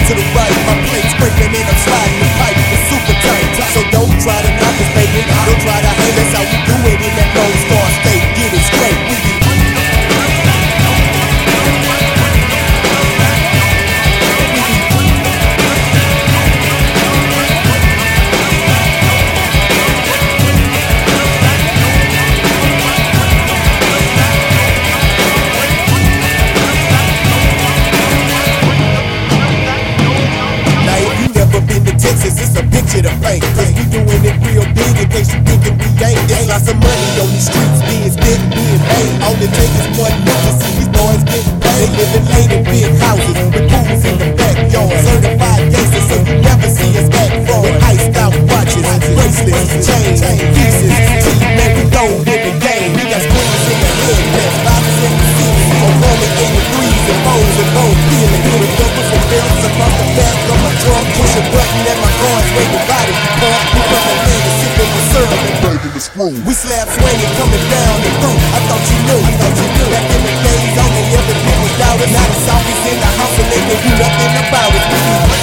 to the right, my plate scraping and I'm sliding the pipe. It's super tight, so don't try to knock us, baby. Don't try to hate us, how we do it in that Lone Star State. Get it straight, we be Texas, it's a picture to paint. Cause we doing it real big in case you thinking we ain't. There's lots of money on these streets being spent, being paid. All it takes is one nigga, see these boys getting paid. They living late in big houses with pools in the backyard. Certified gangsters, so you never see us act fraud. With iced out watches, bracelets, chains, pieces. Man, we go in the game. We got screens in the head, that's boxes in the seats. So rolling in the threes and foes and both feeling good. Doubles and belts across the back of my trunk. Push a button and my cards wave the body. We from the land and sipping with syrup and breaking the screw. We slab swinging coming down the through. I thought you knew. Back in the days, only everything was doubted. Now the South is in the house and they knew nothing about it.